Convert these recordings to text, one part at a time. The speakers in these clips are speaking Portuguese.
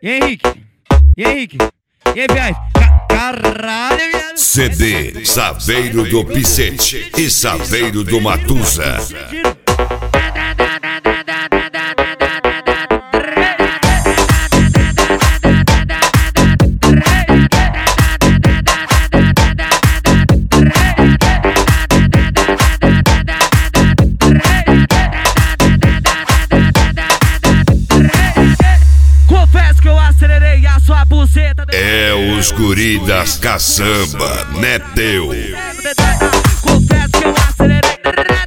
E Henrique, e viado, caralho, viado. CD Saveiro do Picete e Saveiro do Matusa. Confesso que eu acelerei a sua buceta. É os guri das caçamba, né teu? Confesso que eu acelerei.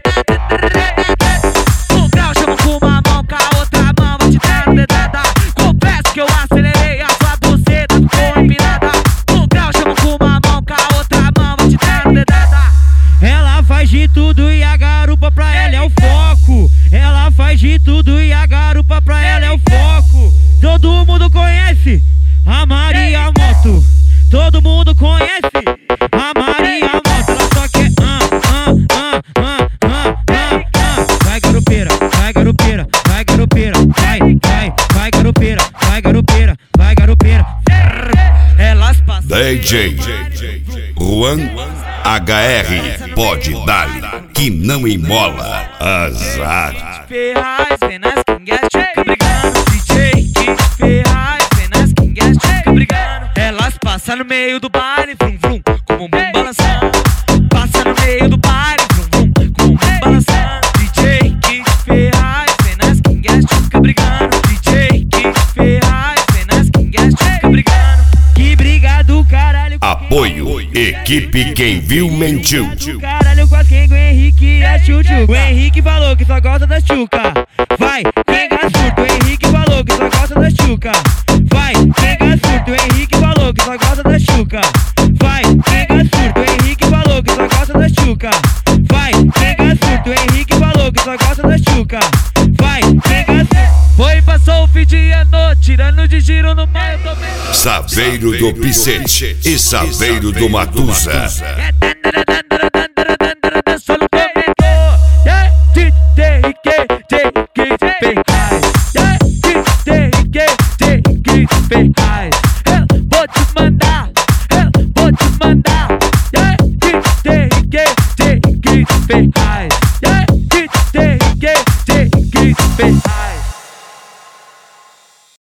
O grau chama com uma mão, com a outra mão vai te dando dedada. Confesso que eu acelerei a sua buceta, ficou empinada. O grau chama com uma mão, com a outra mão vai te dando dedada. Ela faz de tudo e a garupa pra ela é o foco. Ela faz de tudo e a garupa pra ela é o foco. Todo mundo conhece a Maria Moto. Todo mundo conhece a Maria Moto. Ela só quer vai garupeira, vai garupeira, vai garupeira, vai garupeira, vai garupeira, vai garupeira. Elas passam. DJ Juan HR, pode dar-lhe que não embola. Azar. Ferraz, vem nas quingues, fica brigando. DJ Kid Ferraz, vem nas quingues, fica brigando. Elas passam no meio do baile, vrum vrum, com o bumbum balançando. Passa no meio do baile, vrum vrum, com o bumbum balançando. DJ Kid Ferraz, vem nas quingues, fica brigando. DJ Kid Ferraz, vem nas quingues, fica brigando. Que briga do caralho. Apoio, equipe Quem Viu Mentiu. Caralho, quase quem o Henrique é chuchu. O Henrique falou que só gosta da chuca. Vai, quem surto. O Henrique falou que só gosta da chuca. Vai, quem surto. O Henrique falou que só gosta da chuca. Vai, quem surto. O Henrique falou que só gosta da chuca. Vai, quem surto. O Henrique falou que só gosta da chuca. Vai, quem surto. Foi, passou o fim de ano, tirando de giro no maio também. Saveiro do Picete e Saveiro do Matusa. Só no corredor, yeah, vou te mandar, yeah,